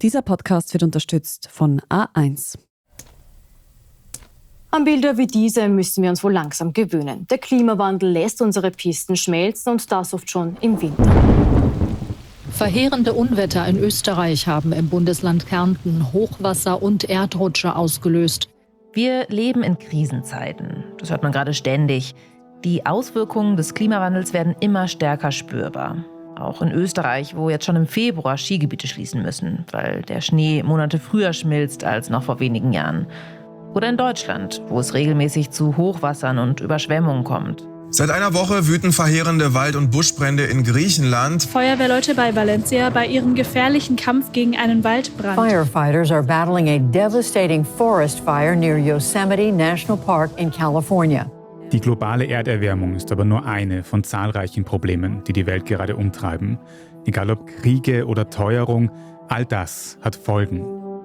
Dieser Podcast wird unterstützt von A1. An Bilder wie diese müssen wir uns wohl langsam gewöhnen. Der Klimawandel lässt unsere Pisten schmelzen und das oft schon im Winter. Verheerende Unwetter in Österreich haben im Bundesland Kärnten Hochwasser und Erdrutsche ausgelöst. Wir leben in Krisenzeiten. Das hört man gerade ständig. Die Auswirkungen des Klimawandels werden immer stärker spürbar. Auch in Österreich, wo jetzt schon im Februar Skigebiete schließen müssen, weil der Schnee Monate früher schmilzt als noch vor wenigen Jahren. Oder in Deutschland, wo es regelmäßig zu Hochwassern und Überschwemmungen kommt. Seit einer Woche wüten verheerende Wald- und Buschbrände in Griechenland. Feuerwehrleute bei Valencia bei ihrem gefährlichen Kampf gegen einen Waldbrand. Firefighters are battling a devastating forest fire near Yosemite National Park in California. Die globale Erderwärmung ist aber nur eine von zahlreichen Problemen, die die Welt gerade umtreiben. Egal ob Kriege oder Teuerung, all das hat Folgen.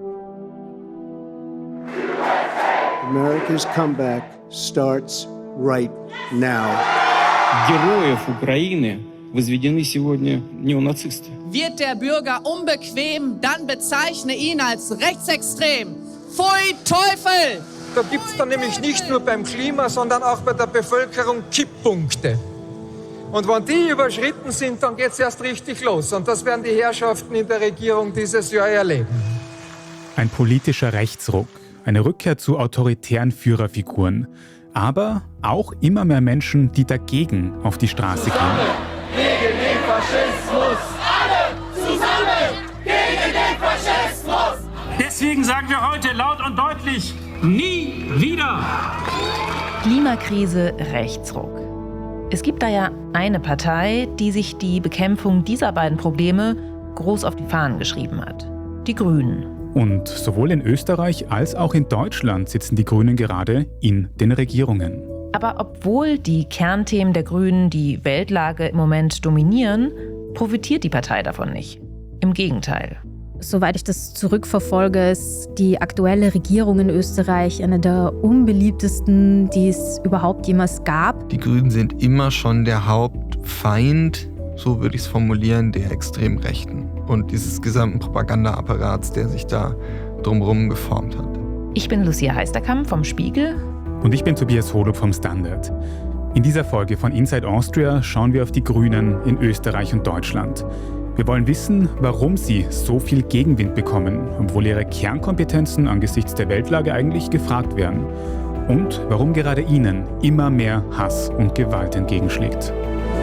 America's comeback starts right now. Героев Украины возведены сегодня неонацисты. Wird der Bürger unbequem, dann bezeichne ihn als rechtsextrem. Pfui Teufel! Da gibt es dann nämlich nicht nur beim Klima, sondern auch bei der Bevölkerung Kipppunkte. Und wenn die überschritten sind, dann geht es erst richtig los. Und das werden die Herrschaften in der Regierung dieses Jahr erleben. Ein politischer Rechtsruck, eine Rückkehr zu autoritären Führerfiguren. Aber auch immer mehr Menschen, die dagegen auf die Straße gehen. Gegen den Faschismus! Alle zusammen gegen den Faschismus! Deswegen sagen wir heute laut und deutlich, nie wieder! Klimakrise, Rechtsruck. Es gibt da ja eine Partei, die sich die Bekämpfung dieser beiden Probleme groß auf die Fahnen geschrieben hat. Die Grünen. Und sowohl in Österreich als auch in Deutschland sitzen die Grünen gerade in den Regierungen. Aber obwohl die Kernthemen der Grünen die Weltlage im Moment dominieren, profitiert die Partei davon nicht. Im Gegenteil. Soweit ich das zurückverfolge, ist die aktuelle Regierung in Österreich eine der unbeliebtesten, die es überhaupt jemals gab. Die Grünen sind immer schon der Hauptfeind, so würde ich es formulieren, der extrem Rechten und dieses gesamten Propagandaapparats, der sich da drumherum geformt hat. Ich bin Lucia Heisterkamp vom Spiegel. Und ich bin Tobias Holub vom Standard. In dieser Folge von Inside Austria schauen wir auf die Grünen in Österreich und Deutschland. Wir wollen wissen, warum sie so viel Gegenwind bekommen, obwohl ihre Kernkompetenzen angesichts der Weltlage eigentlich gefragt werden. Und warum gerade ihnen immer mehr Hass und Gewalt entgegenschlägt.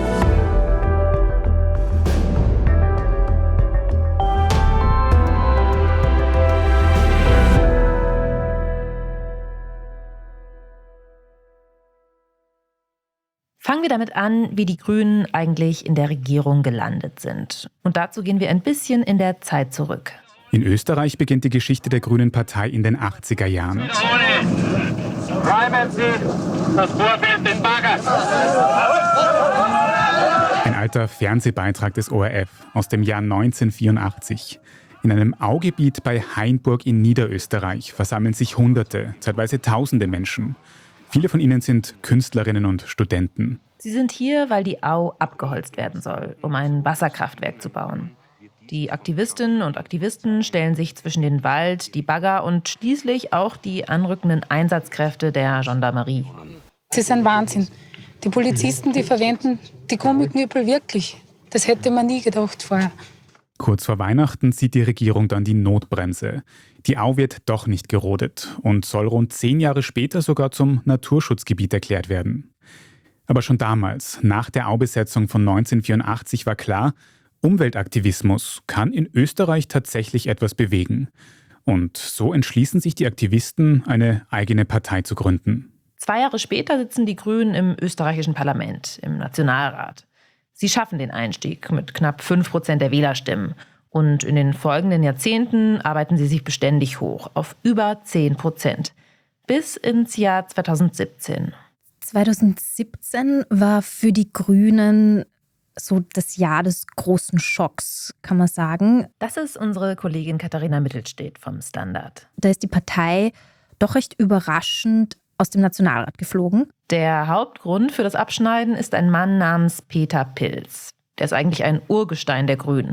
Fangen wir damit an, wie die Grünen eigentlich in der Regierung gelandet sind. Und dazu gehen wir ein bisschen in der Zeit zurück. In Österreich beginnt die Geschichte der Grünen Partei in den 80er Jahren. Räumen Sie das Vorbild den Bagger! Ein alter Fernsehbeitrag des ORF aus dem Jahr 1984. In einem Augebiet bei Hainburg in Niederösterreich versammeln sich Hunderte, zeitweise Tausende Menschen. Viele von ihnen sind Künstlerinnen und Studenten. Sie sind hier, weil die Au abgeholzt werden soll, um ein Wasserkraftwerk zu bauen. Die Aktivistinnen und Aktivisten stellen sich zwischen den Wald, die Bagger und schließlich auch die anrückenden Einsatzkräfte der Gendarmerie. Es ist ein Wahnsinn. Die Polizisten, die verwenden die Gummiknüppel wirklich. Das hätte man nie gedacht vorher. Kurz vor Weihnachten zieht die Regierung dann die Notbremse. Die Au wird doch nicht gerodet und soll rund 10 Jahre später sogar zum Naturschutzgebiet erklärt werden. Aber schon damals, nach der Aubesetzung von 1984, war klar, Umweltaktivismus kann in Österreich tatsächlich etwas bewegen. Und so entschließen sich die Aktivisten, eine eigene Partei zu gründen. 2 Jahre später sitzen die Grünen im österreichischen Parlament, im Nationalrat. Sie schaffen den Einstieg mit knapp 5% der Wählerstimmen. Und in den folgenden Jahrzehnten arbeiten sie sich beständig hoch auf über 10%. Bis ins Jahr 2017. 2017 war für die Grünen so das Jahr des großen Schocks, kann man sagen. Das ist unsere Kollegin Katharina Mittelstedt vom Standard. Da ist die Partei doch recht überraschend aus dem Nationalrat geflogen. Der Hauptgrund für das Abschneiden ist ein Mann namens Peter Pilz. Der ist eigentlich ein Urgestein der Grünen.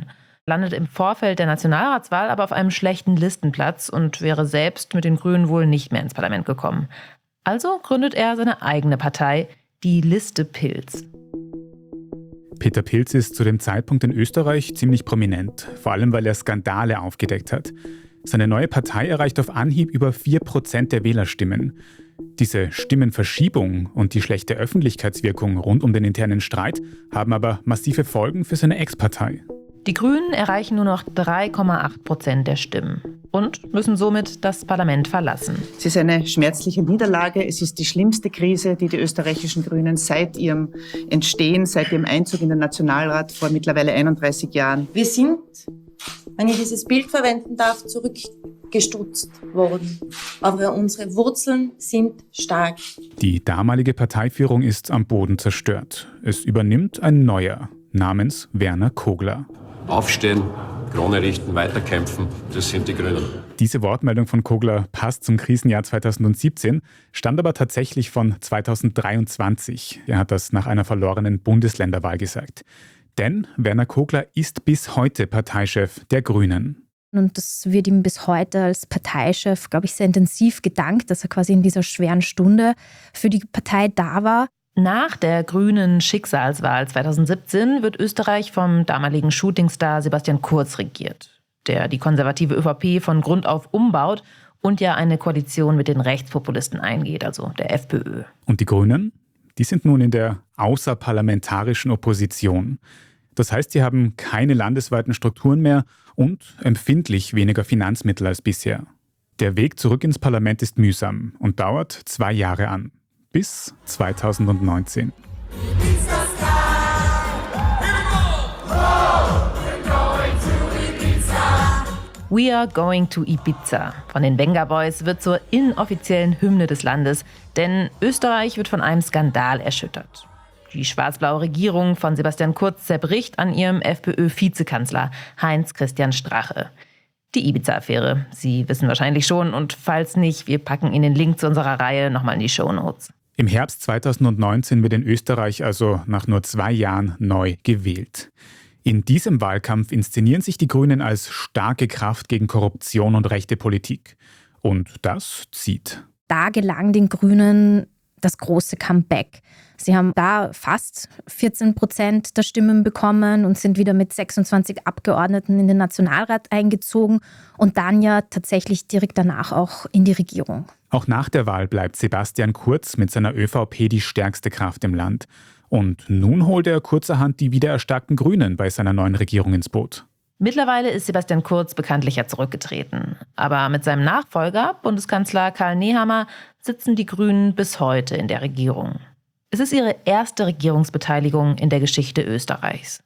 landet im Vorfeld der Nationalratswahl aber auf einem schlechten Listenplatz und wäre selbst mit den Grünen wohl nicht mehr ins Parlament gekommen. Also gründet er seine eigene Partei, die Liste Pilz. Peter Pilz ist zu dem Zeitpunkt in Österreich ziemlich prominent, vor allem weil er Skandale aufgedeckt hat. Seine neue Partei erreicht auf Anhieb über 4% der Wählerstimmen. Diese Stimmenverschiebung und die schlechte Öffentlichkeitswirkung rund um den internen Streit haben aber massive Folgen für seine Ex-Partei. Die Grünen erreichen nur noch 3,8% der Stimmen und müssen somit das Parlament verlassen. Es ist eine schmerzliche Niederlage. Es ist die schlimmste Krise, die die österreichischen Grünen seit ihrem Entstehen, seit ihrem Einzug in den Nationalrat vor mittlerweile 31 Jahren. Wir sind, wenn ich dieses Bild verwenden darf, zurückgestutzt worden. Aber unsere Wurzeln sind stark. Die damalige Parteiführung ist am Boden zerstört. Es übernimmt ein neuer namens Werner Kogler. Aufstehen, Krone richten, weiterkämpfen, das sind die Grünen. Diese Wortmeldung von Kogler passt zum Krisenjahr 2017, stammt aber tatsächlich von 2023. Er hat das nach einer verlorenen Bundesländerwahl gesagt. Denn Werner Kogler ist bis heute Parteichef der Grünen. Und das wird ihm bis heute als Parteichef, glaube ich, sehr intensiv gedankt, dass er quasi in dieser schweren Stunde für die Partei da war. Nach der grünen Schicksalswahl 2017 wird Österreich vom damaligen Shootingstar Sebastian Kurz regiert, der die konservative ÖVP von Grund auf umbaut und ja eine Koalition mit den Rechtspopulisten eingeht, also der FPÖ. Und die Grünen? Die sind nun in der außerparlamentarischen Opposition. Das heißt, sie haben keine landesweiten Strukturen mehr und empfindlich weniger Finanzmittel als bisher. Der Weg zurück ins Parlament ist mühsam und dauert 2 Jahre an. Bis 2019. We are going to Ibiza von den Venga Boys wird zur inoffiziellen Hymne des Landes, denn Österreich wird von einem Skandal erschüttert. Die schwarz-blaue Regierung von Sebastian Kurz zerbricht an ihrem FPÖ-Vizekanzler Heinz-Christian Strache. Die Ibiza-Affäre, Sie wissen wahrscheinlich schon, und falls nicht, wir packen Ihnen den Link zu unserer Reihe nochmal in die Shownotes. Im Herbst 2019 wird in Österreich also nach nur 2 Jahren neu gewählt. In diesem Wahlkampf inszenieren sich die Grünen als starke Kraft gegen Korruption und rechte Politik. Und das zieht. Da gelang den Grünen das große Comeback. Sie haben da fast 14% der Stimmen bekommen und sind wieder mit 26 Abgeordneten in den Nationalrat eingezogen und dann ja tatsächlich direkt danach auch in die Regierung. Auch nach der Wahl bleibt Sebastian Kurz mit seiner ÖVP die stärkste Kraft im Land. Und nun holt er kurzerhand die wieder erstarkten Grünen bei seiner neuen Regierung ins Boot. Mittlerweile ist Sebastian Kurz bekanntlich ja zurückgetreten. Aber mit seinem Nachfolger, Bundeskanzler Karl Nehammer, sitzen die Grünen bis heute in der Regierung. Es ist ihre erste Regierungsbeteiligung in der Geschichte Österreichs.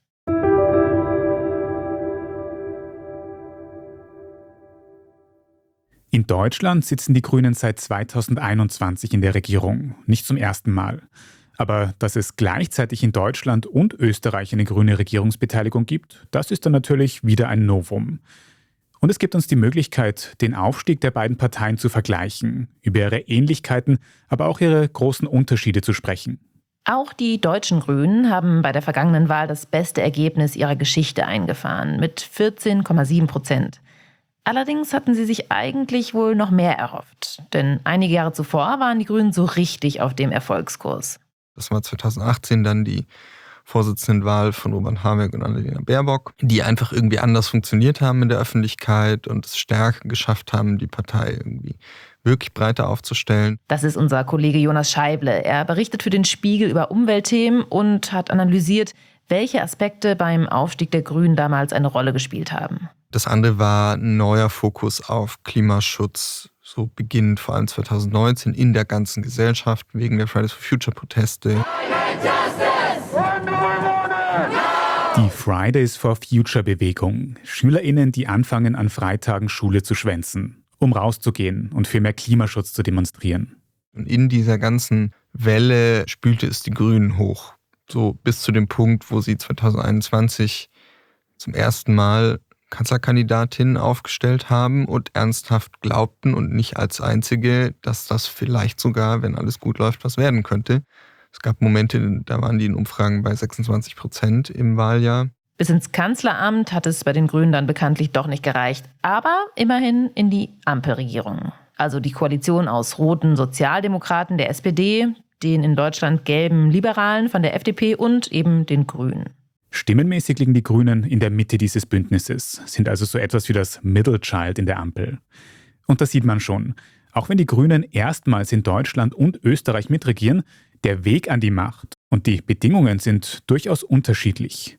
In Deutschland sitzen die Grünen seit 2021 in der Regierung. Nicht zum ersten Mal. Aber dass es gleichzeitig in Deutschland und Österreich eine grüne Regierungsbeteiligung gibt, das ist dann natürlich wieder ein Novum. Und es gibt uns die Möglichkeit, den Aufstieg der beiden Parteien zu vergleichen, über ihre Ähnlichkeiten, aber auch ihre großen Unterschiede zu sprechen. Auch die deutschen Grünen haben bei der vergangenen Wahl das beste Ergebnis ihrer Geschichte eingefahren, mit 14,7%. Allerdings hatten sie sich eigentlich wohl noch mehr erhofft. Denn einige Jahre zuvor waren die Grünen so richtig auf dem Erfolgskurs. Das war 2018 dann die Vorsitzendenwahl von Robert Habeck und Annalena Baerbock, die einfach irgendwie anders funktioniert haben in der Öffentlichkeit und es stärker geschafft haben, die Partei irgendwie wirklich breiter aufzustellen. Das ist unser Kollege Jonas Scheible. Er berichtet für den Spiegel über Umweltthemen und hat analysiert, welche Aspekte beim Aufstieg der Grünen damals eine Rolle gespielt haben. Das andere war ein neuer Fokus auf Klimaschutz, so beginnend vor allem 2019 in der ganzen Gesellschaft wegen der Fridays for Future Proteste. Die Fridays for Future Bewegung. SchülerInnen, die anfangen, an Freitagen Schule zu schwänzen, um rauszugehen und für mehr Klimaschutz zu demonstrieren. Und in dieser ganzen Welle spülte es die Grünen hoch. So bis zu dem Punkt, wo sie 2021 zum ersten Mal Kanzlerkandidatin aufgestellt haben und ernsthaft glaubten und nicht als einzige, dass das vielleicht sogar, wenn alles gut läuft, was werden könnte. Es gab Momente, da waren die in Umfragen bei 26% im Wahljahr. Bis ins Kanzleramt hat es bei den Grünen dann bekanntlich doch nicht gereicht. Aber immerhin in die Ampelregierung. Also die Koalition aus roten Sozialdemokraten der SPD, den in Deutschland gelben Liberalen von der FDP und eben den Grünen. Stimmenmäßig liegen die Grünen in der Mitte dieses Bündnisses, sind also so etwas wie das Middle Child in der Ampel. Und das sieht man schon. Auch wenn die Grünen erstmals in Deutschland und Österreich mitregieren, der Weg an die Macht und die Bedingungen sind durchaus unterschiedlich.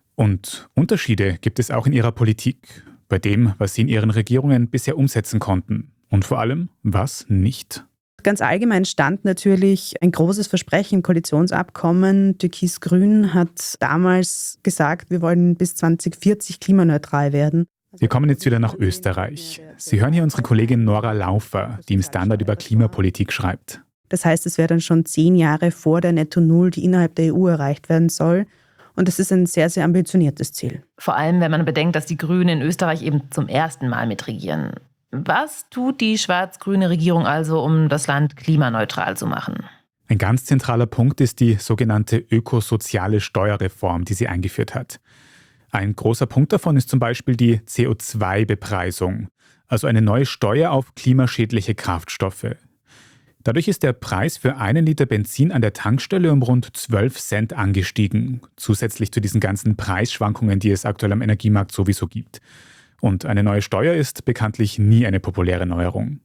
Und Unterschiede gibt es auch in ihrer Politik, bei dem, was sie in ihren Regierungen bisher umsetzen konnten. Und vor allem, was nicht. Ganz allgemein stand natürlich ein großes Versprechen im Koalitionsabkommen. Türkis-Grün hat damals gesagt, wir wollen bis 2040 klimaneutral werden. Wir kommen jetzt wieder nach Österreich. Sie hören hier unsere Kollegin Nora Laufer, die im Standard über Klimapolitik schreibt. Das heißt, es wäre dann schon 10 Jahre vor der Netto Null, die innerhalb der EU erreicht werden soll. Und das ist ein sehr, sehr ambitioniertes Ziel. Vor allem, wenn man bedenkt, dass die Grünen in Österreich eben zum ersten Mal mitregieren. Was tut die schwarz-grüne Regierung also, um das Land klimaneutral zu machen? Ein ganz zentraler Punkt ist die sogenannte ökosoziale Steuerreform, die sie eingeführt hat. Ein großer Punkt davon ist zum Beispiel die CO2-Bepreisung, also eine neue Steuer auf klimaschädliche Kraftstoffe. Dadurch ist der Preis für 1 Liter Benzin an der Tankstelle um rund 12 Cent angestiegen, zusätzlich zu diesen ganzen Preisschwankungen, die es aktuell am Energiemarkt sowieso gibt. Und eine neue Steuer ist bekanntlich nie eine populäre Neuerung.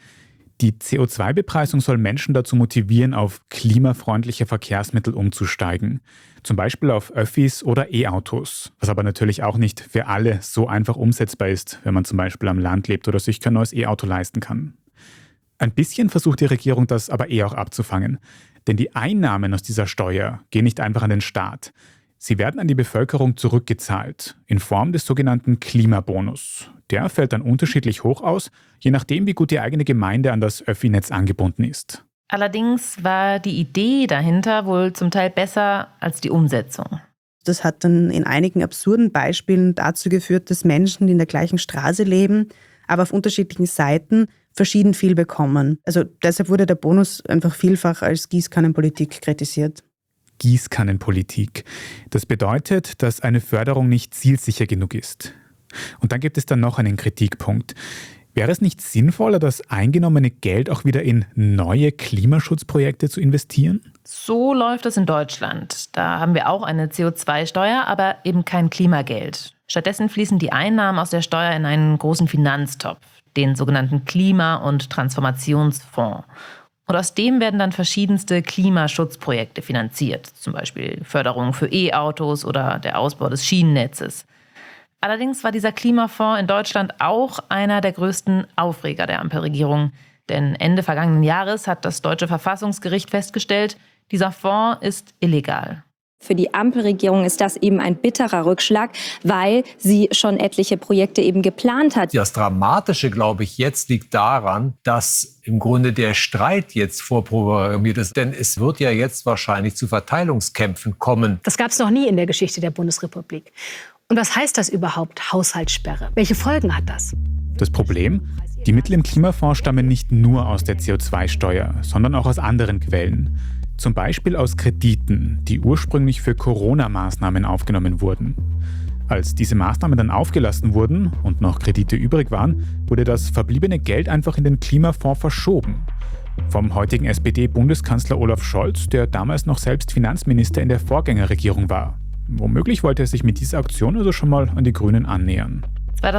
Die CO2-Bepreisung soll Menschen dazu motivieren, auf klimafreundliche Verkehrsmittel umzusteigen. Zum Beispiel auf Öffis oder E-Autos, was aber natürlich auch nicht für alle so einfach umsetzbar ist, wenn man zum Beispiel am Land lebt oder sich kein neues E-Auto leisten kann. Ein bisschen versucht die Regierung das aber auch abzufangen. Denn die Einnahmen aus dieser Steuer gehen nicht einfach an den Staat. Sie werden an die Bevölkerung zurückgezahlt, in Form des sogenannten Klimabonus. Der fällt dann unterschiedlich hoch aus, je nachdem, wie gut die eigene Gemeinde an das Öffi-Netz angebunden ist. Allerdings war die Idee dahinter wohl zum Teil besser als die Umsetzung. Das hat dann in einigen absurden Beispielen dazu geführt, dass Menschen, die in der gleichen Straße leben, aber auf unterschiedlichen Seiten, verschieden viel bekommen. Also deshalb wurde der Bonus einfach vielfach als Gießkannenpolitik kritisiert. Gießkannenpolitik. Das bedeutet, dass eine Förderung nicht zielsicher genug ist. Und dann gibt es dann noch einen Kritikpunkt. Wäre es nicht sinnvoller, das eingenommene Geld auch wieder in neue Klimaschutzprojekte zu investieren? So läuft es in Deutschland. Da haben wir auch eine CO2-Steuer, aber eben kein Klimageld. Stattdessen fließen die Einnahmen aus der Steuer in einen großen Finanztopf, den sogenannten Klima- und Transformationsfonds. Und aus dem werden dann verschiedenste Klimaschutzprojekte finanziert, zum Beispiel Förderung für E-Autos oder der Ausbau des Schienennetzes. Allerdings war dieser Klimafonds in Deutschland auch einer der größten Aufreger der Ampelregierung. Denn Ende vergangenen Jahres hat das deutsche Verfassungsgericht festgestellt, dieser Fonds ist illegal. Für die Ampelregierung ist das eben ein bitterer Rückschlag, weil sie schon etliche Projekte eben geplant hat. Das Dramatische, glaube ich, jetzt liegt daran, dass im Grunde der Streit jetzt vorprogrammiert ist. Denn es wird ja jetzt wahrscheinlich zu Verteilungskämpfen kommen. Das gab es noch nie in der Geschichte der Bundesrepublik. Und was heißt das überhaupt, Haushaltssperre? Welche Folgen hat das? Das Problem? Die Mittel im Klimafonds stammen nicht nur aus der CO2-Steuer, sondern auch aus anderen Quellen. Zum Beispiel aus Krediten, die ursprünglich für Corona-Maßnahmen aufgenommen wurden. Als diese Maßnahmen dann aufgelassen wurden und noch Kredite übrig waren, wurde das verbliebene Geld einfach in den Klimafonds verschoben. Vom heutigen SPD-Bundeskanzler Olaf Scholz, der damals noch selbst Finanzminister in der Vorgängerregierung war. Womöglich wollte er sich mit dieser Aktion also schon mal an die Grünen annähern.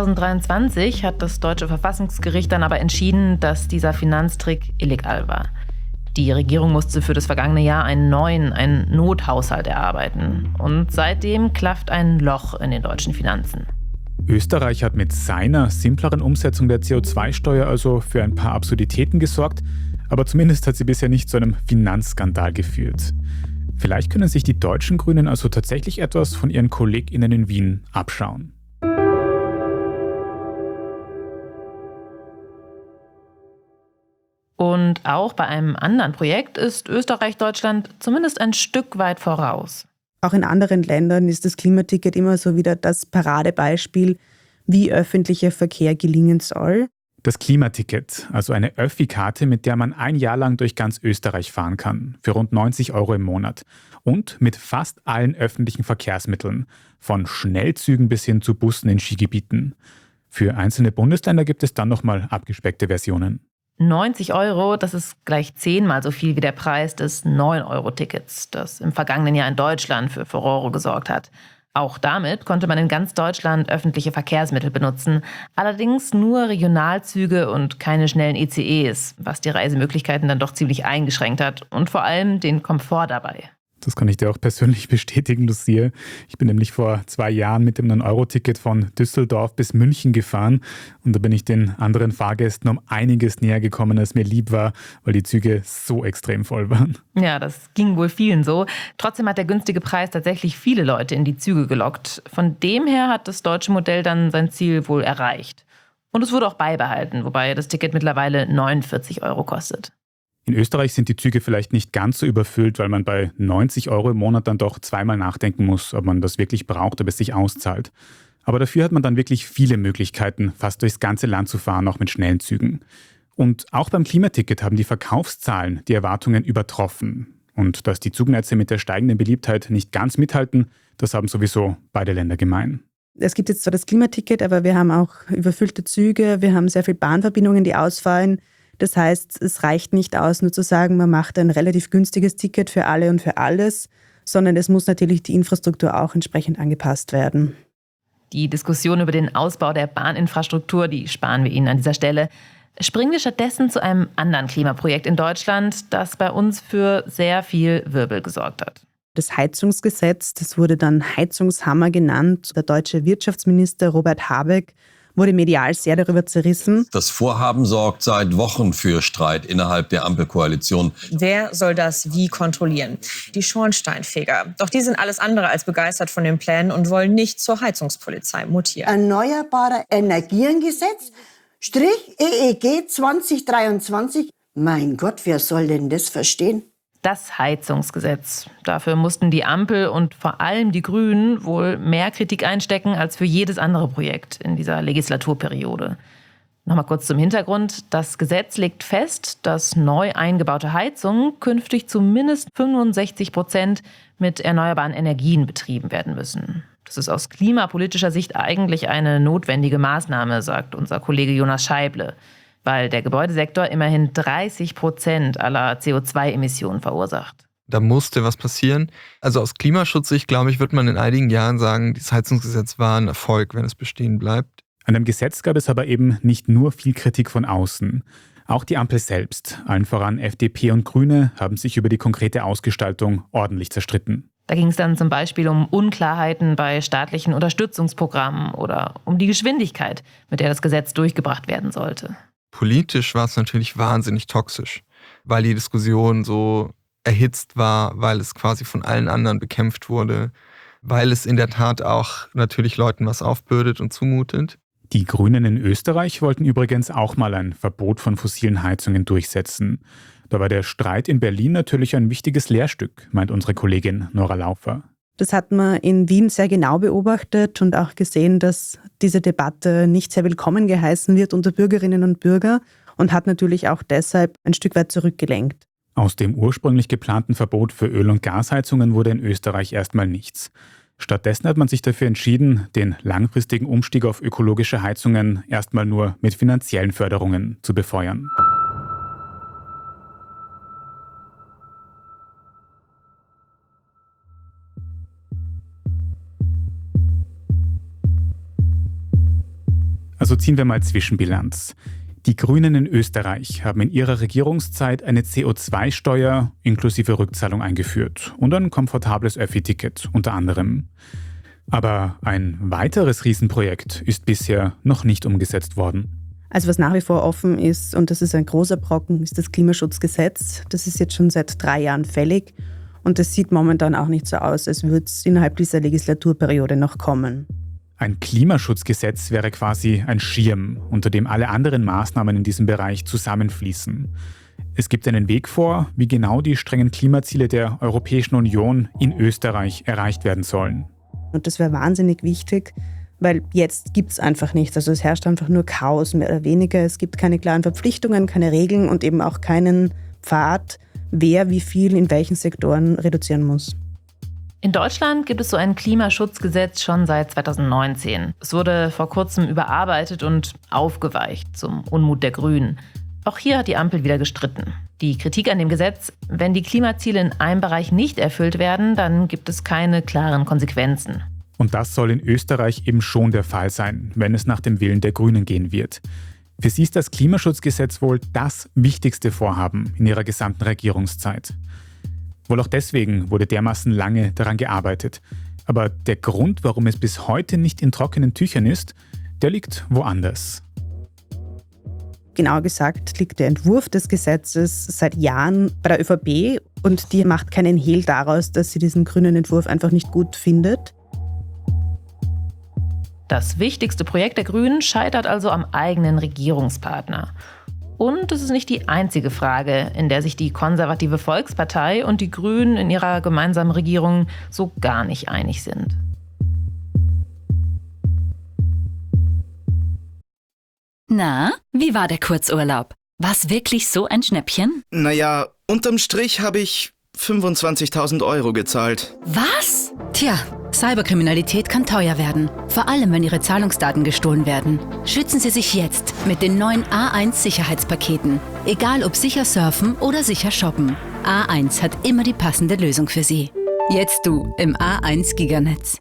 2023 hat das deutsche Verfassungsgericht dann aber entschieden, dass dieser Finanztrick illegal war. Die Regierung musste für das vergangene Jahr einen Nothaushalt erarbeiten. Und seitdem klafft ein Loch in den deutschen Finanzen. Österreich hat mit seiner simpleren Umsetzung der CO2-Steuer also für ein paar Absurditäten gesorgt, aber zumindest hat sie bisher nicht zu einem Finanzskandal geführt. Vielleicht können sich die deutschen Grünen also tatsächlich etwas von ihren KollegInnen in Wien abschauen. Und auch bei einem anderen Projekt ist Österreich Deutschland zumindest ein Stück weit voraus. Auch in anderen Ländern ist das Klimaticket immer so wieder das Paradebeispiel, wie öffentlicher Verkehr gelingen soll. Das Klimaticket, also eine Öffi-Karte, mit der man ein Jahr lang durch ganz Österreich fahren kann, für rund 90 € im Monat. Und mit fast allen öffentlichen Verkehrsmitteln, von Schnellzügen bis hin zu Bussen in Skigebieten. Für einzelne Bundesländer gibt es dann nochmal abgespeckte Versionen. 90 €, das ist gleich 10-mal so viel wie der Preis des 9-Euro-Tickets, das im vergangenen Jahr in Deutschland für Furore gesorgt hat. Auch damit konnte man in ganz Deutschland öffentliche Verkehrsmittel benutzen, allerdings nur Regionalzüge und keine schnellen ICEs, was die Reisemöglichkeiten dann doch ziemlich eingeschränkt hat und vor allem den Komfort dabei. Das kann ich dir auch persönlich bestätigen, Lucia. Ich bin nämlich vor 2 Jahren mit dem 9-Euro-Ticket von Düsseldorf bis München gefahren und da bin ich den anderen Fahrgästen um einiges näher gekommen, als mir lieb war, weil die Züge so extrem voll waren. Ja, das ging wohl vielen so. Trotzdem hat der günstige Preis tatsächlich viele Leute in die Züge gelockt. Von dem her hat das deutsche Modell dann sein Ziel wohl erreicht. Und es wurde auch beibehalten, wobei das Ticket mittlerweile 49 € kostet. In Österreich sind die Züge vielleicht nicht ganz so überfüllt, weil man bei 90 € im Monat dann doch zweimal nachdenken muss, ob man das wirklich braucht, ob es sich auszahlt. Aber dafür hat man dann wirklich viele Möglichkeiten, fast durchs ganze Land zu fahren, auch mit schnellen Zügen. Und auch beim Klimaticket haben die Verkaufszahlen die Erwartungen übertroffen. Und dass die Zugnetze mit der steigenden Beliebtheit nicht ganz mithalten, das haben sowieso beide Länder gemein. Es gibt jetzt zwar das Klimaticket, aber wir haben auch überfüllte Züge, wir haben sehr viele Bahnverbindungen, die ausfallen. Das heißt, es reicht nicht aus, nur zu sagen, man macht ein relativ günstiges Ticket für alle und für alles, sondern es muss natürlich die Infrastruktur auch entsprechend angepasst werden. Die Diskussion über den Ausbau der Bahninfrastruktur, die sparen wir Ihnen an dieser Stelle. Springen wir stattdessen zu einem anderen Klimaprojekt in Deutschland, das bei uns für sehr viel Wirbel gesorgt hat. Das Heizungsgesetz, das wurde dann Heizungshammer genannt. Der deutsche Wirtschaftsminister Robert Habeck wurde medial sehr darüber zerrissen. Das Vorhaben sorgt seit Wochen für Streit innerhalb der Ampelkoalition. Wer soll das wie kontrollieren? Die Schornsteinfeger. Doch die sind alles andere als begeistert von den Plänen und wollen nicht zur Heizungspolizei mutieren. Erneuerbare Energiengesetz, EEG 2023. Mein Gott, wer soll denn das verstehen? Das Heizungsgesetz. Dafür mussten die Ampel und vor allem die Grünen wohl mehr Kritik einstecken als für jedes andere Projekt in dieser Legislaturperiode. Nochmal kurz zum Hintergrund. Das Gesetz legt fest, dass neu eingebaute Heizungen künftig zumindest 65% mit erneuerbaren Energien betrieben werden müssen. Das ist aus klimapolitischer Sicht eigentlich eine notwendige Maßnahme, sagt unser Kollege Jonas Scheible, weil der Gebäudesektor immerhin 30% aller CO2-Emissionen verursacht. Da musste was passieren. Also aus Klimaschutzsicht, glaube ich, wird man in einigen Jahren sagen, das Heizungsgesetz war ein Erfolg, wenn es bestehen bleibt. An dem Gesetz gab es aber eben nicht nur viel Kritik von außen. Auch die Ampel selbst, allen voran FDP und Grüne, haben sich über die konkrete Ausgestaltung ordentlich zerstritten. Da ging es dann zum Beispiel um Unklarheiten bei staatlichen Unterstützungsprogrammen oder um die Geschwindigkeit, mit der das Gesetz durchgebracht werden sollte. Politisch war es natürlich wahnsinnig toxisch, weil die Diskussion so erhitzt war, weil es quasi von allen anderen bekämpft wurde, weil es in der Tat auch natürlich Leuten was aufbürdet und zumutet. Die Grünen in Österreich wollten übrigens auch mal ein Verbot von fossilen Heizungen durchsetzen. Da war der Streit in Berlin natürlich ein wichtiges Lehrstück, meint unsere Kollegin Nora Laufer. Das hat man in Wien sehr genau beobachtet und auch gesehen, dass diese Debatte nicht sehr willkommen geheißen wird unter Bürgerinnen und Bürgern und hat natürlich auch deshalb ein Stück weit zurückgelenkt. Aus dem ursprünglich geplanten Verbot für Öl- und Gasheizungen wurde in Österreich erstmal nichts. Stattdessen hat man sich dafür entschieden, den langfristigen Umstieg auf ökologische Heizungen erstmal nur mit finanziellen Förderungen zu befeuern. Also ziehen wir mal Zwischenbilanz. Die Grünen in Österreich haben in ihrer Regierungszeit eine CO2-Steuer inklusive Rückzahlung eingeführt und ein komfortables Öffi-Ticket unter anderem. Aber ein weiteres Riesenprojekt ist bisher noch nicht umgesetzt worden. Also was nach wie vor offen ist, und das ist ein großer Brocken, ist das Klimaschutzgesetz. Das ist jetzt schon seit 3 Jahren fällig und es sieht momentan auch nicht so aus, als würde es innerhalb dieser Legislaturperiode noch kommen. Ein Klimaschutzgesetz wäre quasi ein Schirm, unter dem alle anderen Maßnahmen in diesem Bereich zusammenfließen. Es gibt einen Weg vor, wie genau die strengen Klimaziele der Europäischen Union in Österreich erreicht werden sollen. Und das wäre wahnsinnig wichtig, Weil jetzt gibt es einfach nichts. Also es herrscht einfach nur Chaos, mehr oder weniger. Es gibt keine klaren Verpflichtungen, keine Regeln und eben auch keinen Pfad, wer wie viel in welchen Sektoren reduzieren muss. In Deutschland gibt es so ein Klimaschutzgesetz schon seit 2019. Es wurde vor kurzem überarbeitet und aufgeweicht zum Unmut der Grünen. Auch hier hat die Ampel wieder gestritten. Die Kritik an dem Gesetz: Wenn die Klimaziele in einem Bereich nicht erfüllt werden, dann gibt es keine klaren Konsequenzen. Und das soll in Österreich eben schon der Fall sein, wenn es nach dem Willen der Grünen gehen wird. Für sie ist das Klimaschutzgesetz wohl das wichtigste Vorhaben in ihrer gesamten Regierungszeit. Wohl auch deswegen wurde dermaßen lange daran gearbeitet. Aber der Grund, warum es bis heute nicht in trockenen Tüchern ist, der liegt woanders. Genauer gesagt liegt der Entwurf des Gesetzes seit Jahren bei der ÖVP und die macht keinen Hehl daraus, dass sie diesen grünen Entwurf einfach nicht gut findet. Das wichtigste Projekt der Grünen scheitert also am eigenen Regierungspartner. Und es ist nicht die einzige Frage, in der sich die konservative Volkspartei und die Grünen in ihrer gemeinsamen Regierung so gar nicht einig sind. Na, wie war der Kurzurlaub? War's wirklich so ein Schnäppchen? Naja, unterm Strich habe ich 25.000 € gezahlt. Was? Tja, Cyberkriminalität kann teuer werden. Vor allem, wenn Ihre Zahlungsdaten gestohlen werden. Schützen Sie sich jetzt mit den neuen A1-Sicherheitspaketen. Egal ob sicher surfen oder sicher shoppen. A1 hat immer die passende Lösung für Sie. Jetzt du im A1-Giganetz.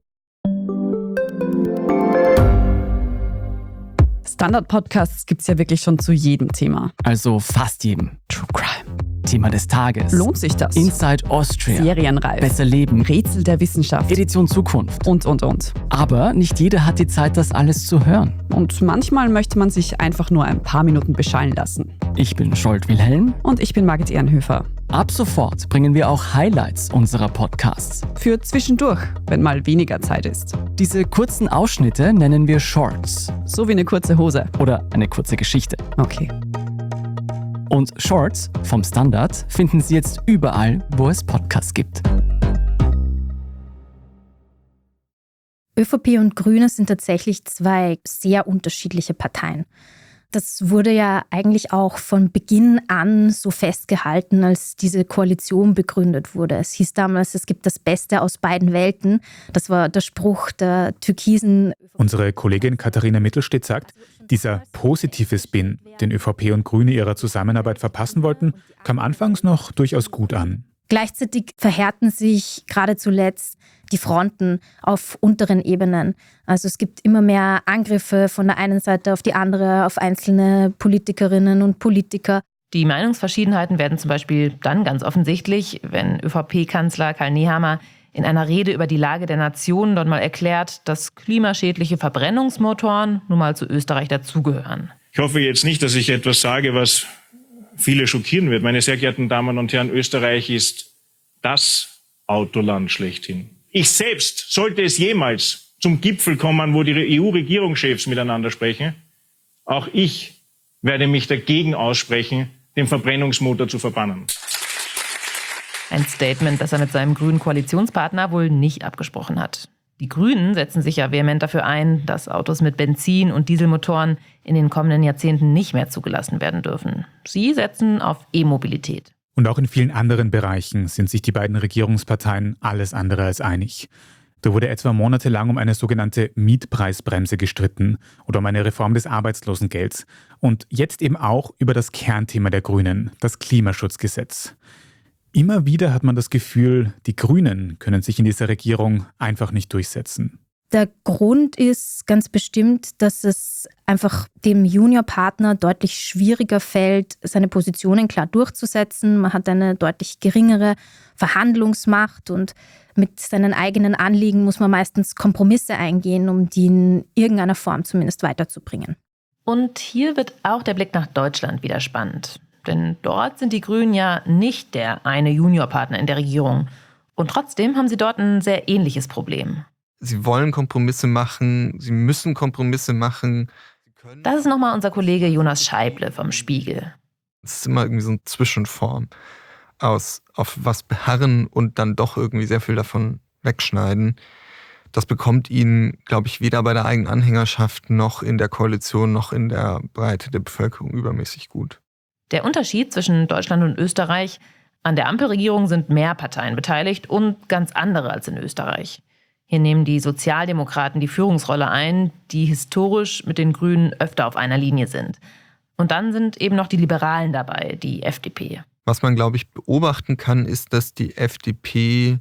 Standard-Podcasts gibt es ja wirklich schon zu jedem Thema. Also fast jedem. True Crime. Thema des Tages. Lohnt sich das? Inside Austria. Serienreif. Besser leben. Rätsel der Wissenschaft. Edition Zukunft. Und. Aber nicht jeder hat die Zeit, das alles zu hören. Und manchmal möchte man sich einfach nur ein paar Minuten beschallen lassen. Ich bin Scholt Wilhelm. Und ich bin Margit Ehrenhöfer. Ab sofort bringen wir auch Highlights unserer Podcasts. Für zwischendurch, wenn mal weniger Zeit ist. Diese kurzen Ausschnitte nennen wir Shorts. So wie eine kurze Hose. Oder eine kurze Geschichte. Okay. Und Shorts vom Standard finden Sie jetzt überall, wo es Podcasts gibt. ÖVP und Grüne sind tatsächlich zwei sehr unterschiedliche Parteien. Das wurde ja eigentlich auch von Beginn an so festgehalten, als diese Koalition begründet wurde. Es hieß damals, es gibt das Beste aus beiden Welten. Das war der Spruch der türkisen. Unsere Kollegin Katharina Mittelstedt sagt, dieser positive Spin, den ÖVP und Grüne ihrer Zusammenarbeit verpassen wollten, kam anfangs noch durchaus gut an. Gleichzeitig verhärten sich gerade zuletzt die Fronten auf unteren Ebenen. Also es gibt immer mehr Angriffe von der einen Seite auf die andere, auf einzelne Politikerinnen und Politiker. Die Meinungsverschiedenheiten werden zum Beispiel dann ganz offensichtlich, wenn ÖVP-Kanzler Karl Nehammer in einer Rede über die Lage der Nation dort mal erklärt, dass klimaschädliche Verbrennungsmotoren nun mal zu Österreich dazugehören. Ich hoffe jetzt nicht, dass ich etwas sage, was viele schockieren wird. Meine sehr geehrten Damen und Herren, Österreich ist das Autoland schlechthin. Ich selbst, sollte es jemals zum Gipfel kommen, wo die EU-Regierungschefs miteinander sprechen, auch ich werde mich dagegen aussprechen, den Verbrennungsmotor zu verbannen. Ein Statement, das er mit seinem grünen Koalitionspartner wohl nicht abgesprochen hat. Die Grünen setzen sich ja vehement dafür ein, dass Autos mit Benzin- und Dieselmotoren in den kommenden Jahrzehnten nicht mehr zugelassen werden dürfen. Sie setzen auf E-Mobilität. Und auch in vielen anderen Bereichen sind sich die beiden Regierungsparteien alles andere als einig. Da wurde etwa monatelang um eine sogenannte Mietpreisbremse gestritten oder um eine Reform des Arbeitslosengelds. Und jetzt eben auch über das Kernthema der Grünen, das Klimaschutzgesetz. Immer wieder hat man das Gefühl, die Grünen können sich in dieser Regierung einfach nicht durchsetzen. Der Grund ist ganz bestimmt, dass es einfach dem Juniorpartner deutlich schwieriger fällt, seine Positionen klar durchzusetzen. Man hat eine deutlich geringere Verhandlungsmacht und mit seinen eigenen Anliegen muss man meistens Kompromisse eingehen, um die in irgendeiner Form zumindest weiterzubringen. Und hier wird auch der Blick nach Deutschland wieder spannend. Denn dort sind die Grünen ja nicht der eine Juniorpartner in der Regierung. Und trotzdem haben sie dort ein sehr ähnliches Problem. Sie wollen Kompromisse machen, sie müssen Kompromisse machen. Das ist nochmal unser Kollege Jonas Scheible vom Spiegel. Es ist immer irgendwie so eine Zwischenform aus auf was beharren und dann doch irgendwie sehr viel davon wegschneiden. Das bekommt ihn, glaube ich, weder bei der eigenen Anhängerschaft noch in der Koalition noch in der Breite der Bevölkerung übermäßig gut. Der Unterschied zwischen Deutschland und Österreich: An der Ampelregierung sind mehr Parteien beteiligt und ganz andere als in Österreich. Hier nehmen die Sozialdemokraten die Führungsrolle ein, die historisch mit den Grünen öfter auf einer Linie sind. Und dann sind eben noch die Liberalen dabei, die FDP. Was man, glaube ich, beobachten kann, ist, dass die FDP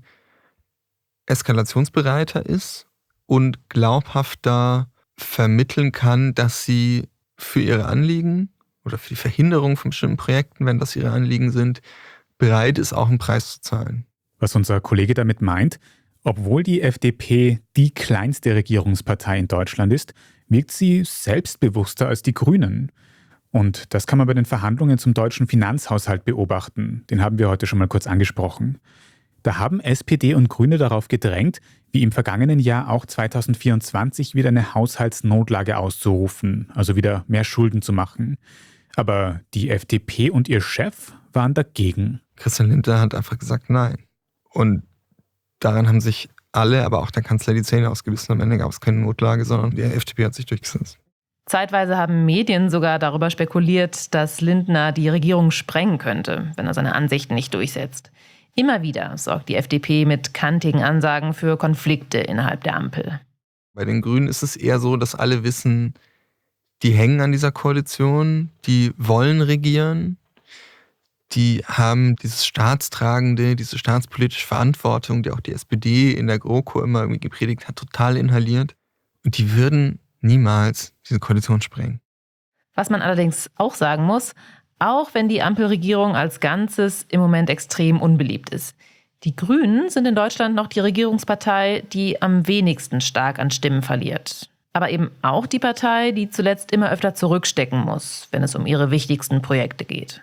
eskalationsbereiter ist und glaubhafter vermitteln kann, dass sie für ihre Anliegen oder für die Verhinderung von bestimmten Projekten, wenn das ihre Anliegen sind, bereit ist, auch einen Preis zu zahlen. Was unser Kollege damit meint: Obwohl die FDP die kleinste Regierungspartei in Deutschland ist, wirkt sie selbstbewusster als die Grünen. Und das kann man bei den Verhandlungen zum deutschen Finanzhaushalt beobachten. Den haben wir heute schon mal kurz angesprochen. Da haben SPD und Grüne darauf gedrängt, wie im vergangenen Jahr auch 2024 wieder eine Haushaltsnotlage auszurufen, also wieder mehr Schulden zu machen. Aber die FDP und ihr Chef waren dagegen. Christian Lindner hat einfach gesagt, nein. Und daran haben sich alle, aber auch der Kanzler, die Zähne ausgebissen. Am Ende gab es keine Notlage, sondern die FDP hat sich durchgesetzt. Zeitweise haben Medien sogar darüber spekuliert, dass Lindner die Regierung sprengen könnte, wenn er seine Ansichten nicht durchsetzt. Immer wieder sorgt die FDP mit kantigen Ansagen für Konflikte innerhalb der Ampel. Bei den Grünen ist es eher so, dass alle wissen, die hängen an dieser Koalition, die wollen regieren, die haben dieses Staatstragende, diese staatspolitische Verantwortung, die auch die SPD in der GroKo immer irgendwie gepredigt hat, total inhaliert. Und die würden niemals diese Koalition sprengen. Was man allerdings auch sagen muss: Auch wenn die Ampelregierung als Ganzes im Moment extrem unbeliebt ist, die Grünen sind in Deutschland noch die Regierungspartei, die am wenigsten stark an Stimmen verliert. Aber eben auch die Partei, die zuletzt immer öfter zurückstecken muss, wenn es um ihre wichtigsten Projekte geht.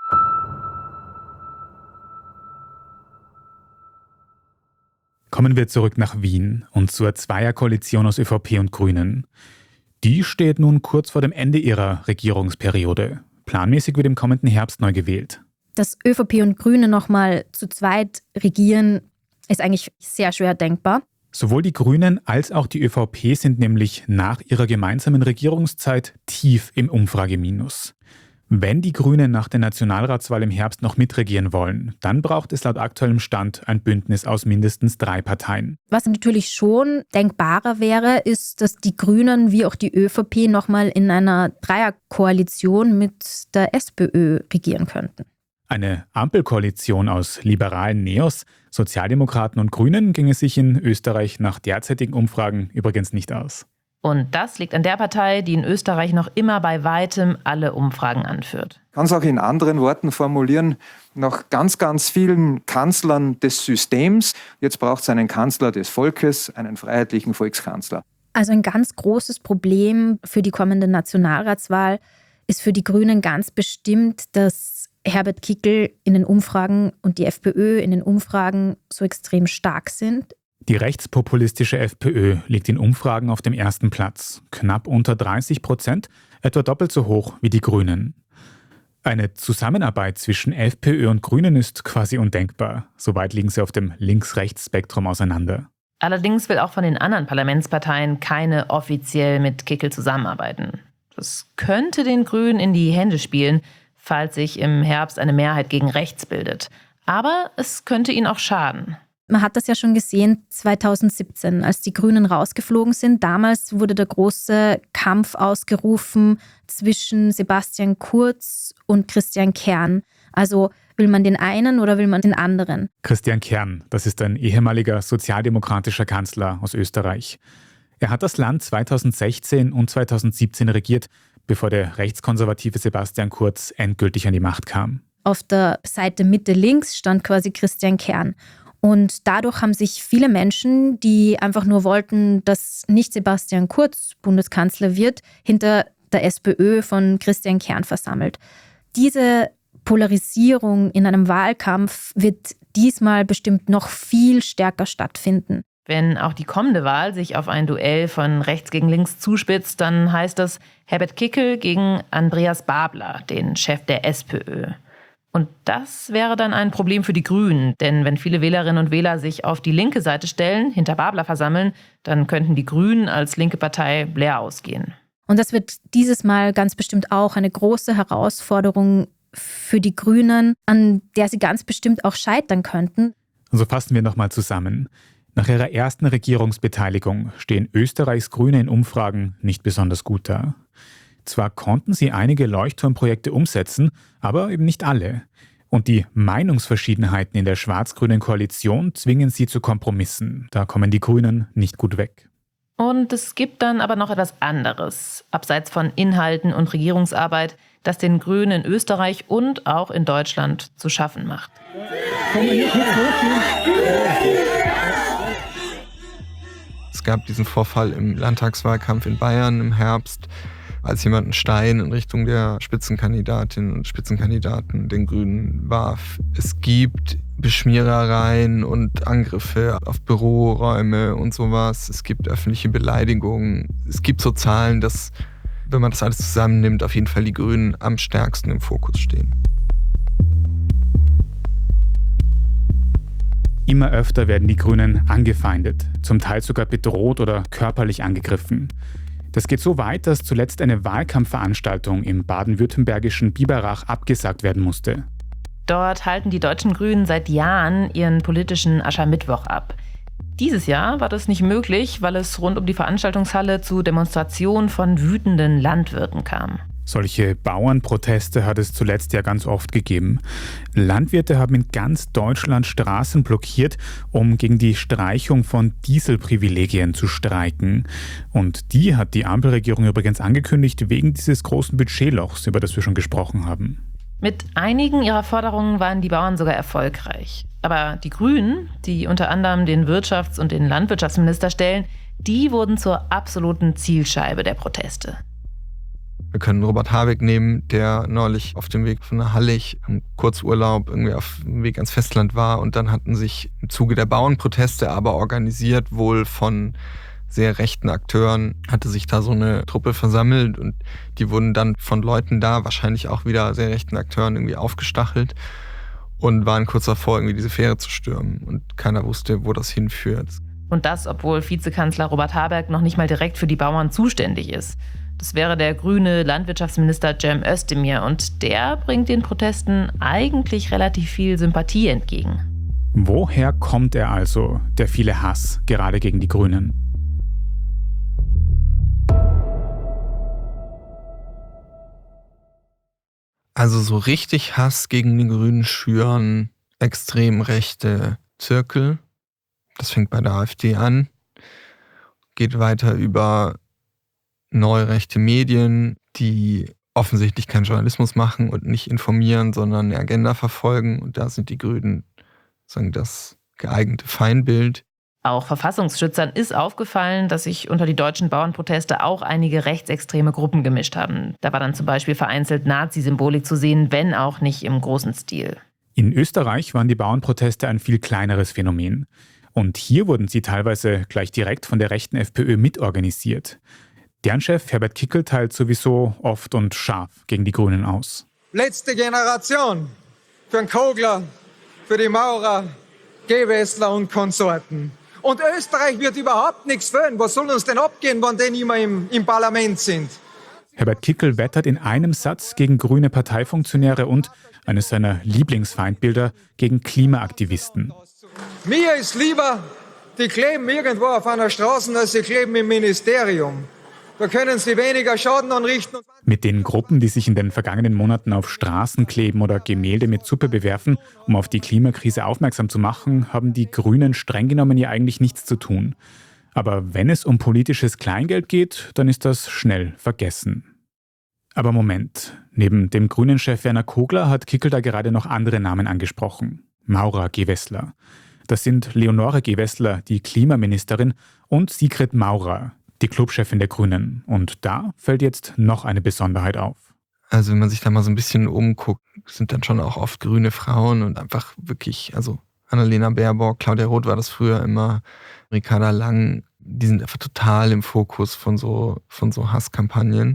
Kommen wir zurück nach Wien und zur Zweierkoalition aus ÖVP und Grünen. Die steht nun kurz vor dem Ende ihrer Regierungsperiode. Planmäßig wird im kommenden Herbst neu gewählt. Dass ÖVP und Grüne nochmal zu zweit regieren, ist eigentlich sehr schwer denkbar. Sowohl die Grünen als auch die ÖVP sind nämlich nach ihrer gemeinsamen Regierungszeit tief im Umfrageminus. Wenn die Grünen nach der Nationalratswahl im Herbst noch mitregieren wollen, dann braucht es laut aktuellem Stand ein Bündnis aus mindestens 3 Parteien. Was natürlich schon denkbarer wäre, ist, dass die Grünen wie auch die ÖVP nochmal in einer Dreierkoalition mit der SPÖ regieren könnten. Eine Ampelkoalition aus liberalen Neos, Sozialdemokraten und Grünen ginge sich in Österreich nach derzeitigen Umfragen übrigens nicht aus. Und das liegt an der Partei, die in Österreich noch immer bei weitem alle Umfragen anführt. Ich kann es auch in anderen Worten formulieren: Nach ganz, ganz vielen Kanzlern des Systems, jetzt braucht es einen Kanzler des Volkes, einen freiheitlichen Volkskanzler. Also ein ganz großes Problem für die kommende Nationalratswahl ist für die Grünen ganz bestimmt, dass Herbert Kickl in den Umfragen und die FPÖ in den Umfragen so extrem stark sind. Die rechtspopulistische FPÖ liegt in Umfragen auf dem ersten Platz, knapp unter 30%, etwa doppelt so hoch wie die Grünen. Eine Zusammenarbeit zwischen FPÖ und Grünen ist quasi undenkbar. Soweit liegen sie auf dem Links-Rechts-Spektrum auseinander. Allerdings will auch von den anderen Parlamentsparteien keine offiziell mit Kickl zusammenarbeiten. Das könnte den Grünen in die Hände spielen, falls sich im Herbst eine Mehrheit gegen rechts bildet. Aber es könnte ihnen auch schaden. Man hat das ja schon gesehen 2017, als die Grünen rausgeflogen sind. Damals wurde der große Kampf ausgerufen zwischen Sebastian Kurz und Christian Kern. Also will man den einen oder will man den anderen? Christian Kern, das ist ein ehemaliger sozialdemokratischer Kanzler aus Österreich. Er hat das Land 2016 und 2017 regiert, bevor der rechtskonservative Sebastian Kurz endgültig an die Macht kam. Auf der Seite Mitte-Links stand quasi Christian Kern. Und dadurch haben sich viele Menschen, die einfach nur wollten, dass nicht Sebastian Kurz Bundeskanzler wird, hinter der SPÖ von Christian Kern versammelt. Diese Polarisierung in einem Wahlkampf wird diesmal bestimmt noch viel stärker stattfinden. Wenn auch die kommende Wahl sich auf ein Duell von rechts gegen links zuspitzt, dann heißt das Herbert Kickl gegen Andreas Babler, den Chef der SPÖ. Und das wäre dann ein Problem für die Grünen. Denn wenn viele Wählerinnen und Wähler sich auf die linke Seite stellen, hinter Babler versammeln, dann könnten die Grünen als linke Partei leer ausgehen. Und das wird dieses Mal ganz bestimmt auch eine große Herausforderung für die Grünen, an der sie ganz bestimmt auch scheitern könnten. Also fassen wir nochmal zusammen. Nach ihrer ersten Regierungsbeteiligung stehen Österreichs Grüne in Umfragen nicht besonders gut da. Zwar konnten sie einige Leuchtturmprojekte umsetzen, aber eben nicht alle. Und die Meinungsverschiedenheiten in der schwarz-grünen Koalition zwingen sie zu Kompromissen. Da kommen die Grünen nicht gut weg. Und es gibt dann aber noch etwas anderes, abseits von Inhalten und Regierungsarbeit, das den Grünen in Österreich und auch in Deutschland zu schaffen macht. Es gab diesen Vorfall im Landtagswahlkampf in Bayern im Herbst, als jemand einen Stein in Richtung der Spitzenkandidatinnen und Spitzenkandidaten, den Grünen, warf. Es gibt Beschmierereien und Angriffe auf Büroräume und sowas. Es gibt öffentliche Beleidigungen. Es gibt so Zahlen, dass, wenn man das alles zusammennimmt, auf jeden Fall die Grünen am stärksten im Fokus stehen. Immer öfter werden die Grünen angefeindet, zum Teil sogar bedroht oder körperlich angegriffen. Das geht so weit, dass zuletzt eine Wahlkampfveranstaltung im baden-württembergischen Biberach abgesagt werden musste. Dort halten die deutschen Grünen seit Jahren ihren politischen Aschermittwoch ab. Dieses Jahr war das nicht möglich, weil es rund um die Veranstaltungshalle zu Demonstrationen von wütenden Landwirten kam. Solche Bauernproteste hat es zuletzt ja ganz oft gegeben. Landwirte haben in ganz Deutschland Straßen blockiert, um gegen die Streichung von Dieselprivilegien zu streiken. Und die hat die Ampelregierung übrigens angekündigt, wegen dieses großen Budgetlochs, über das wir schon gesprochen haben. Mit einigen ihrer Forderungen waren die Bauern sogar erfolgreich. Aber die Grünen, die unter anderem den Wirtschafts- und den Landwirtschaftsminister stellen, die wurden zur absoluten Zielscheibe der Proteste. Wir können Robert Habeck nehmen, der neulich auf dem Weg von Hallig im Kurzurlaub irgendwie auf dem Weg ans Festland war. Und dann hatten sich im Zuge der Bauernproteste, aber organisiert wohl von sehr rechten Akteuren, hatte sich da so eine Truppe versammelt. Und die wurden dann von Leuten da, wahrscheinlich auch wieder sehr rechten Akteuren, irgendwie aufgestachelt und waren kurz davor, irgendwie diese Fähre zu stürmen. Und keiner wusste, wo das hinführt. Und das, obwohl Vizekanzler Robert Habeck noch nicht mal direkt für die Bauern zuständig ist. Das wäre der grüne Landwirtschaftsminister Cem Özdemir und der bringt den Protesten eigentlich relativ viel Sympathie entgegen. Woher kommt er also, der viele Hass, gerade gegen die Grünen? Also so richtig Hass gegen die Grünen schüren extrem rechte Zirkel. Das fängt bei der AfD an, geht weiter über neurechte Medien, die offensichtlich keinen Journalismus machen und nicht informieren, sondern eine Agenda verfolgen. Und da sind die Grünen sagen das geeignete Feindbild. Auch Verfassungsschützern ist aufgefallen, dass sich unter die deutschen Bauernproteste auch einige rechtsextreme Gruppen gemischt haben. Da war dann zum Beispiel vereinzelt Nazi-Symbolik zu sehen, wenn auch nicht im großen Stil. In Österreich waren die Bauernproteste ein viel kleineres Phänomen. Und hier wurden sie teilweise gleich direkt von der rechten FPÖ mitorganisiert. Deren Chef Herbert Kickl teilt sowieso oft und scharf gegen die Grünen aus. Letzte Generation für den Kogler, für die Maurer, Gewessler und Konsorten. Und Österreich wird überhaupt nichts fehlen. Was soll uns denn abgehen, wenn die immer im Parlament sind? Herbert Kickl wettert in einem Satz gegen grüne Parteifunktionäre und, eines seiner Lieblingsfeindbilder, gegen Klimaaktivisten. Mir ist lieber, die kleben irgendwo auf einer Straße, als sie kleben im Ministerium. Da können sie weniger Schaden anrichten. Mit den Gruppen, die sich in den vergangenen Monaten auf Straßen kleben oder Gemälde mit Suppe bewerfen, um auf die Klimakrise aufmerksam zu machen, haben die Grünen streng genommen ja eigentlich nichts zu tun. Aber wenn es um politisches Kleingeld geht, dann ist das schnell vergessen. Aber Moment, neben dem Grünen-Chef Werner Kogler hat Kickl da gerade noch andere Namen angesprochen. Maurer Gewessler. Das sind Leonore Gewessler, die Klimaministerin, und Sigrid Maurer, die Clubchefin der Grünen. Und da fällt jetzt noch eine Besonderheit auf. Also wenn man sich da mal so ein bisschen umguckt, sind dann schon auch oft grüne Frauen und einfach wirklich, also Annalena Baerbock, Claudia Roth war das früher immer, Ricarda Lang, die sind einfach total im Fokus von so Hasskampagnen.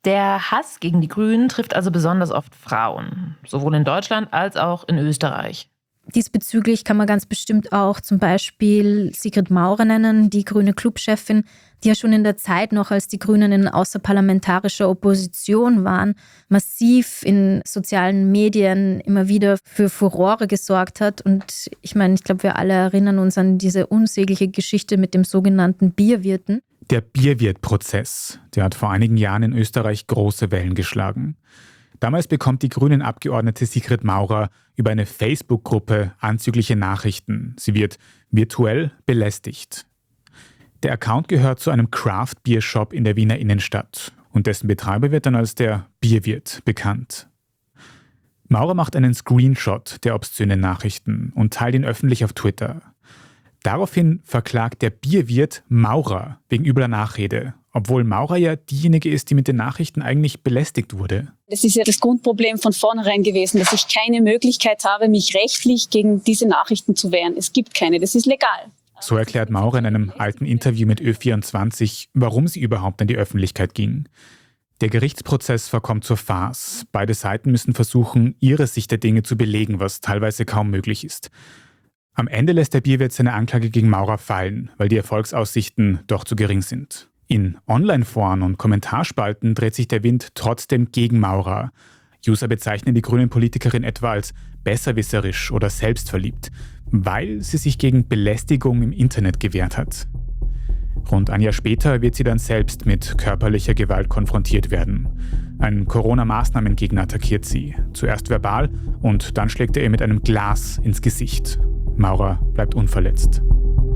Der Hass gegen die Grünen trifft also besonders oft Frauen, sowohl in Deutschland als auch in Österreich. Diesbezüglich kann man ganz bestimmt auch zum Beispiel Sigrid Maurer nennen, die grüne Clubchefin, die ja schon in der Zeit noch, als die Grünen in außerparlamentarischer Opposition waren, massiv in sozialen Medien immer wieder für Furore gesorgt hat. Und ich glaube, wir alle erinnern uns an diese unsägliche Geschichte mit dem sogenannten Bierwirten. Der Bierwirt-Prozess, der hat vor einigen Jahren in Österreich große Wellen geschlagen. Damals bekommt die Grünen-Abgeordnete Sigrid Maurer über eine Facebook-Gruppe anzügliche Nachrichten. Sie wird virtuell belästigt. Der Account gehört zu einem Craft-Bier-Shop in der Wiener Innenstadt und dessen Betreiber wird dann als der Bierwirt bekannt. Maurer macht einen Screenshot der obszönen Nachrichten und teilt ihn öffentlich auf Twitter. Daraufhin verklagt der Bierwirt Maurer wegen übler Nachrede, obwohl Maurer ja diejenige ist, die mit den Nachrichten eigentlich belästigt wurde. Das ist ja das Grundproblem von vornherein gewesen, dass ich keine Möglichkeit habe, mich rechtlich gegen diese Nachrichten zu wehren. Es gibt keine, das ist legal. So erklärt Maurer in einem alten Interview mit Ö24, warum sie überhaupt an die Öffentlichkeit ging. Der Gerichtsprozess verkommt zur Farce. Beide Seiten müssen versuchen, ihre Sicht der Dinge zu belegen, was teilweise kaum möglich ist. Am Ende lässt der Bierwirt seine Anklage gegen Maurer fallen, weil die Erfolgsaussichten doch zu gering sind. In Online-Foren und Kommentarspalten dreht sich der Wind trotzdem gegen Maurer. User bezeichnen die Grünen-Politikerin etwa als besserwisserisch oder selbstverliebt, weil sie sich gegen Belästigung im Internet gewehrt hat. Rund ein Jahr später wird sie dann selbst mit körperlicher Gewalt konfrontiert werden. Ein Corona-Maßnahmengegner attackiert sie, zuerst verbal und dann schlägt er ihr mit einem Glas ins Gesicht. Maurer bleibt unverletzt.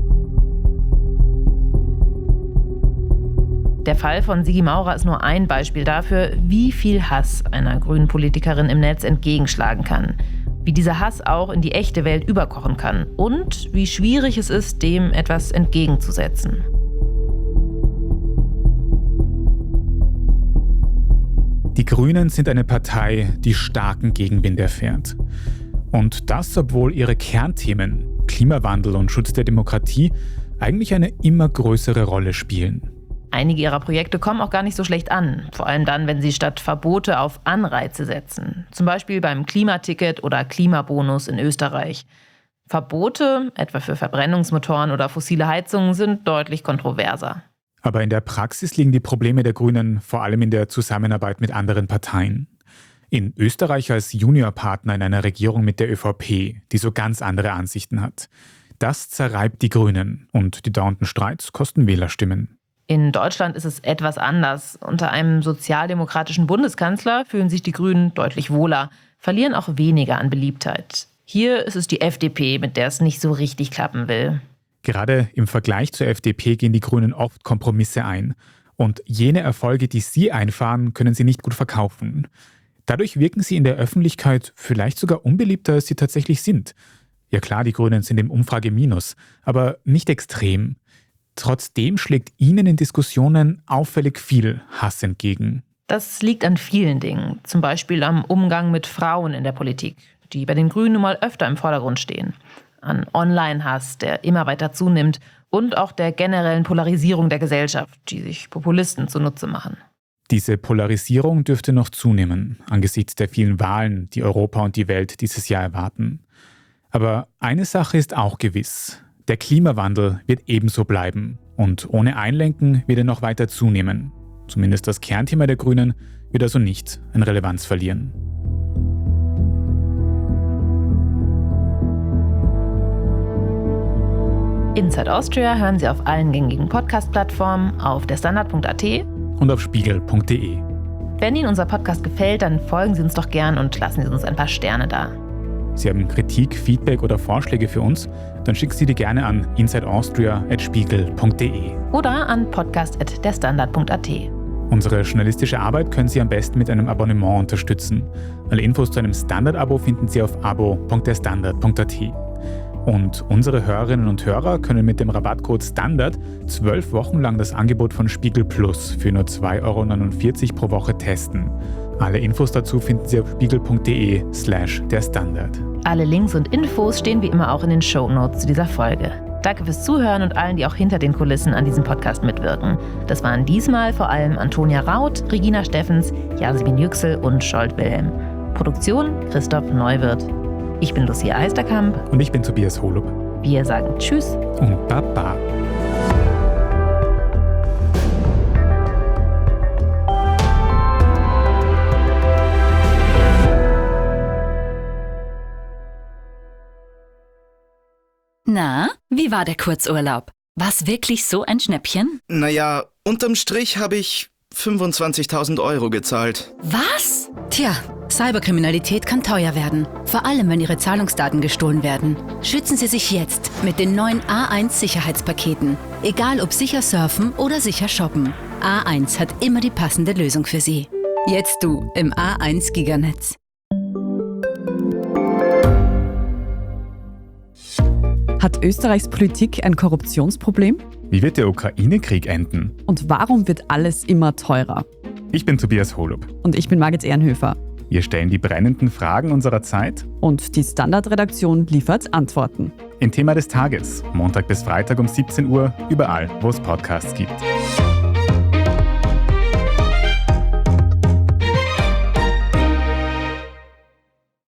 Der Fall von Sigi Maurer ist nur ein Beispiel dafür, wie viel Hass einer grünen Politikerin im Netz entgegenschlagen kann. Wie dieser Hass auch in die echte Welt überkochen kann und wie schwierig es ist, dem etwas entgegenzusetzen. Die Grünen sind eine Partei, die starken Gegenwind erfährt. Und das, obwohl ihre Kernthemen, Klimawandel und Schutz der Demokratie, eigentlich eine immer größere Rolle spielen. Einige ihrer Projekte kommen auch gar nicht so schlecht an, vor allem dann, wenn sie statt Verbote auf Anreize setzen. Zum Beispiel beim Klimaticket oder Klimabonus in Österreich. Verbote, etwa für Verbrennungsmotoren oder fossile Heizungen, sind deutlich kontroverser. Aber in der Praxis liegen die Probleme der Grünen vor allem in der Zusammenarbeit mit anderen Parteien. In Österreich als Juniorpartner in einer Regierung mit der ÖVP, die so ganz andere Ansichten hat. Das zerreibt die Grünen und die dauernden Streits kosten Wählerstimmen. In Deutschland ist es etwas anders. Unter einem sozialdemokratischen Bundeskanzler fühlen sich die Grünen deutlich wohler, verlieren auch weniger an Beliebtheit. Hier ist es die FDP, mit der es nicht so richtig klappen will. Gerade im Vergleich zur FDP gehen die Grünen oft Kompromisse ein. Und jene Erfolge, die sie einfahren, können sie nicht gut verkaufen. Dadurch wirken sie in der Öffentlichkeit vielleicht sogar unbeliebter, als sie tatsächlich sind. Ja klar, die Grünen sind im Umfrage-Minus, aber nicht extrem. Trotzdem schlägt ihnen in Diskussionen auffällig viel Hass entgegen. Das liegt an vielen Dingen, zum Beispiel am Umgang mit Frauen in der Politik, die bei den Grünen nun mal öfter im Vordergrund stehen. An Online-Hass, der immer weiter zunimmt und auch der generellen Polarisierung der Gesellschaft, die sich Populisten zunutze machen. Diese Polarisierung dürfte noch zunehmen, angesichts der vielen Wahlen, die Europa und die Welt dieses Jahr erwarten. Aber eine Sache ist auch gewiss. Der Klimawandel wird ebenso bleiben. Und ohne Einlenken wird er noch weiter zunehmen. Zumindest das Kernthema der Grünen wird also nicht an Relevanz verlieren. Inside Austria hören Sie auf allen gängigen Podcast-Plattformen, auf derstandard.at und auf spiegel.de. Wenn Ihnen unser Podcast gefällt, dann folgen Sie uns doch gern und lassen Sie uns ein paar Sterne da. Sie haben Kritik, Feedback oder Vorschläge für uns? Dann schicken Sie die gerne an insideaustria@spiegel.de oder an podcast@derstandard.at. Unsere journalistische Arbeit können Sie am besten mit einem Abonnement unterstützen. Alle Infos zu einem Standard-Abo finden Sie auf abo.derstandard.at. Und unsere Hörerinnen und Hörer können mit dem Rabattcode STANDARD 12 Wochen lang das Angebot von Spiegel Plus für nur 2,49 € pro Woche testen. Alle Infos dazu finden Sie auf spiegel.de/derstandard. Alle Links und Infos stehen wie immer auch in den Shownotes zu dieser Folge. Danke fürs Zuhören und allen, die auch hinter den Kulissen an diesem Podcast mitwirken. Das waren diesmal vor allem Antonia Raut, Regina Steffens, Jasmin Yüksel und Scholt Wilhelm. Produktion Christoph Neuwirth. Ich bin Lucia Heisterkamp. Und ich bin Tobias Holub. Wir sagen Tschüss und Baba. Na, wie war der Kurzurlaub? War's wirklich so ein Schnäppchen? Naja, unterm Strich habe ich 25.000 Euro gezahlt. Was? Tja, Cyberkriminalität kann teuer werden. Vor allem, wenn Ihre Zahlungsdaten gestohlen werden. Schützen Sie sich jetzt mit den neuen A1 Sicherheitspaketen. Egal ob sicher surfen oder sicher shoppen. A1 hat immer die passende Lösung für Sie. Jetzt du im A1 Giganetz. Hat Österreichs Politik ein Korruptionsproblem? Wie wird der Ukraine-Krieg enden? Und warum wird alles immer teurer? Ich bin Tobias Holub. Und ich bin Margit Ehrenhöfer. Wir stellen die brennenden Fragen unserer Zeit. Und die Standardredaktion liefert Antworten. Im Thema des Tages, Montag bis Freitag um 17 Uhr, überall, wo es Podcasts gibt.